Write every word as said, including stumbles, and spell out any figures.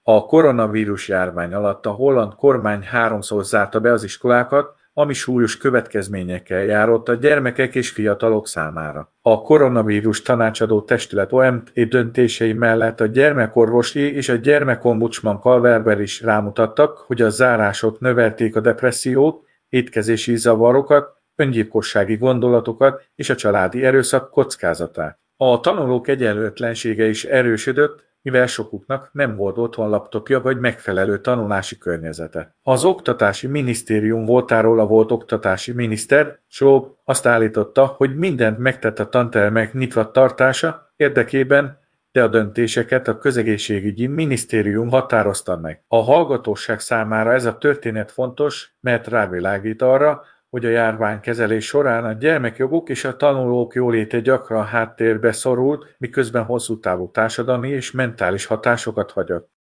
A koronavírus járvány alatt a holland kormány háromszor zárta be az iskolákat, ami súlyos következményekkel járott a gyermekek és fiatalok számára. A koronavírus tanácsadó testület o em té döntései mellett a gyermekorvosi és a gyermekombudsman Calverber is rámutattak, hogy a zárások növelték a depressziót, étkezési zavarokat, öngyilkossági gondolatokat és a családi erőszak kockázatát. A tanulók egyenlőtlensége is erősödött, mivel sokuknak nem volt otthon laptopja vagy megfelelő tanulási környezete. Az oktatási minisztérium voltáról a volt oktatási miniszter, Schwab azt állította, hogy mindent megtett a tantermek nyitva tartása érdekében, de a döntéseket a közegészségügyi minisztérium határozta meg. A hallgatóság számára ez a történet fontos, mert rávilágít arra, hogy a járványkezelés során a gyermekjogok és a tanulók jóléte gyakran háttérbe szorult, miközben hosszú távú társadalmi és mentális hatásokat hagyott.